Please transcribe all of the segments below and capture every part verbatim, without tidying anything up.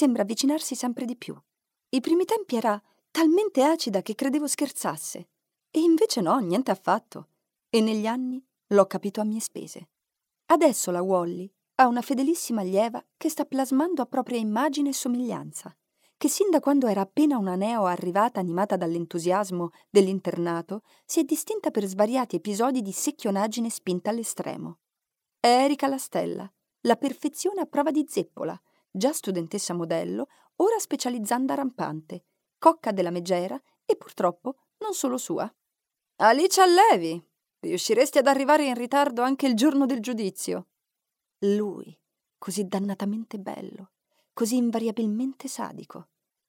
sembra avvicinarsi sempre di più. I primi tempi era talmente acida che credevo scherzasse. E invece no, niente affatto. E negli anni l'ho capito a mie spese. Adesso la Wally ha una fedelissima allieva che sta plasmando a propria immagine e somiglianza, che sin da quando era appena una neo arrivata animata dall'entusiasmo dell'internato si è distinta per svariati episodi di secchionaggine spinta all'estremo. È Erika la Stella, la perfezione a prova di zeppola, già studentessa modello, ora specializzanda rampante, cocca della megera e purtroppo non solo sua. Alice Allevi, riusciresti ad arrivare in ritardo anche il giorno del giudizio. Lui, così dannatamente bello, così invariabilmente sadico.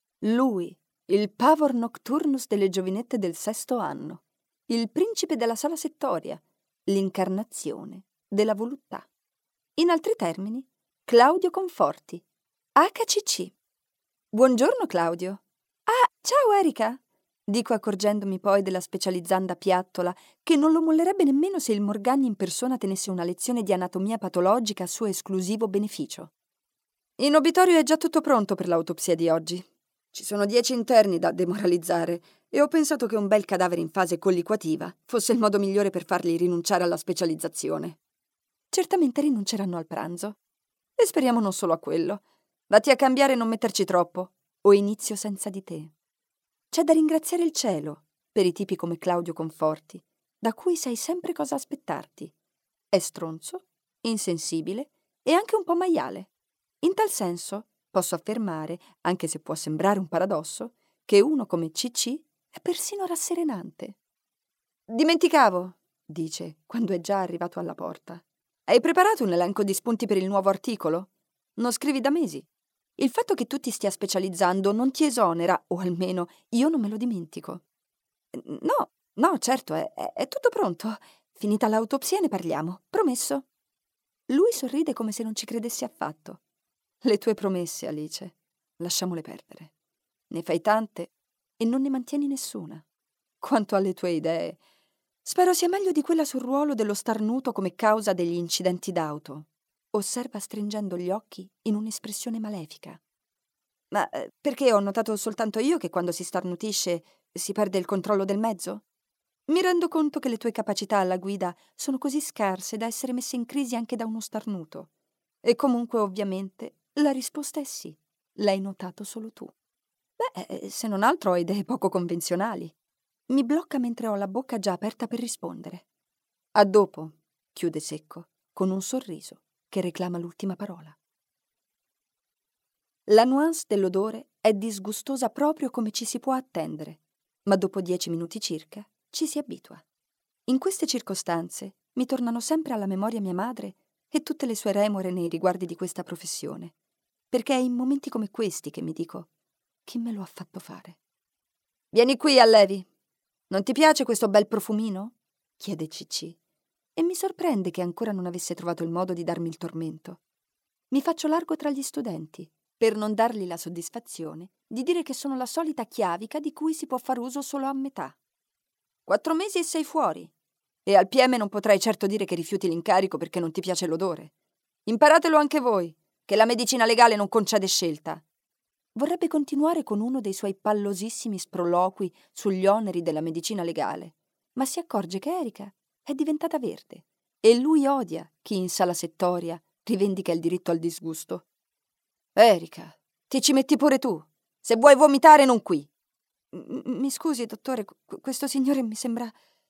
Lui, il pavor nocturnus delle giovinette del sesto anno, il principe della sala settoria, l'incarnazione della voluttà. In altri termini, Claudio Conforti, acca ci ci. Buongiorno, Claudio. Ah, ciao, Erika! Dico accorgendomi poi della specializzanda piattola che non lo mollerebbe nemmeno se il Morgagni in persona tenesse una lezione di anatomia patologica a suo esclusivo beneficio. In obitorio è già tutto pronto per l'autopsia di oggi. Ci sono dieci interni da demoralizzare e ho pensato che un bel cadavere in fase colliquativa fosse il modo migliore per farli rinunciare alla specializzazione. Certamente rinunceranno al pranzo. E speriamo non solo a quello. Vatti a cambiare e non metterci troppo, o inizio senza di te. C'è da ringraziare il cielo per i tipi come Claudio Conforti, da cui sai sempre cosa aspettarti. È stronzo, insensibile e anche un po' maiale. In tal senso posso affermare, anche se può sembrare un paradosso, che uno come ci ci è persino rasserenante. Dimenticavo, dice, quando è già arrivato alla porta. Hai preparato un elenco di spunti per il nuovo articolo? Non scrivi da mesi. Il fatto che tu ti stia specializzando non ti esonera, o almeno io non me lo dimentico. No, no, certo, è, è, è tutto pronto. Finita l'autopsia ne parliamo, promesso. Lui sorride come se non ci credesse affatto. Le tue promesse, Alice, lasciamole perdere. Ne fai tante e non ne mantieni nessuna. Quanto alle tue idee, spero sia meglio di quella sul ruolo dello starnuto come causa degli incidenti d'auto. Osserva stringendo gli occhi in un'espressione malefica. Ma eh, perché ho notato soltanto io che quando si starnutisce si perde il controllo del mezzo? Mi rendo conto che le tue capacità alla guida sono così scarse da essere messe in crisi anche da uno starnuto. E comunque, ovviamente, la risposta è sì. L'hai notato solo tu. Beh, eh, se non altro ho idee poco convenzionali. Mi blocca mentre ho la bocca già aperta per rispondere. A dopo, chiude secco, con un sorriso che reclama l'ultima parola. La nuance dell'odore è disgustosa proprio come ci si può attendere, ma dopo dieci minuti circa ci si abitua. In queste circostanze mi tornano sempre alla memoria mia madre e tutte le sue remore nei riguardi di questa professione, perché è in momenti come questi che mi dico: chi me lo ha fatto fare? Vieni qui, Allevi. Non ti piace questo bel profumino? Chiede Cicci, e mi sorprende che ancora non avesse trovato il modo di darmi il tormento. Mi faccio largo tra gli studenti, per non dargli la soddisfazione di dire che sono la solita chiavica di cui si può far uso solo a metà. Quattro mesi e sei fuori. E al P M non potrai certo dire che rifiuti l'incarico perché non ti piace l'odore. Imparatelo anche voi, che la medicina legale non concede scelta. Vorrebbe continuare con uno dei suoi pallosissimi sproloqui sugli oneri della medicina legale, ma si accorge che Erika è diventata verde e lui odia chi in sala settoria rivendica il diritto al disgusto. Erika, ti ci metti pure tu. Se vuoi vomitare, non qui. M- mi scusi, dottore, qu- questo signore mi sembra...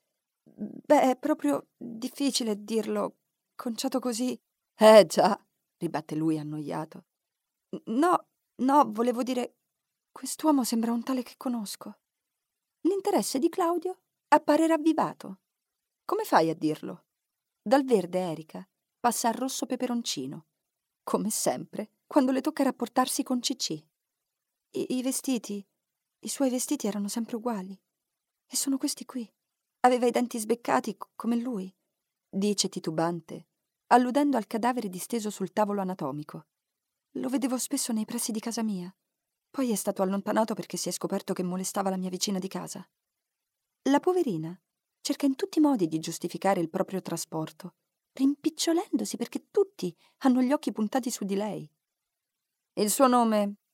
Beh, è proprio difficile dirlo, conciato così. Eh già, ribatte lui annoiato. No, no, volevo dire, quest'uomo sembra un tale che conosco. L'interesse di Claudio appare ravvivato. Come fai a dirlo? Dal verde Erika passa al rosso peperoncino, come sempre quando le tocca rapportarsi con Cicci. I, I vestiti, i suoi vestiti erano sempre uguali. E sono questi qui. Aveva i denti sbeccati c- come lui, dice titubante, alludendo al cadavere disteso sul tavolo anatomico. Lo vedevo spesso nei pressi di casa mia. Poi è stato allontanato perché si è scoperto che molestava la mia vicina di casa. La poverina cerca in tutti i modi di giustificare il proprio trasporto, rimpicciolendosi perché tutti hanno gli occhi puntati su di lei. Il suo nome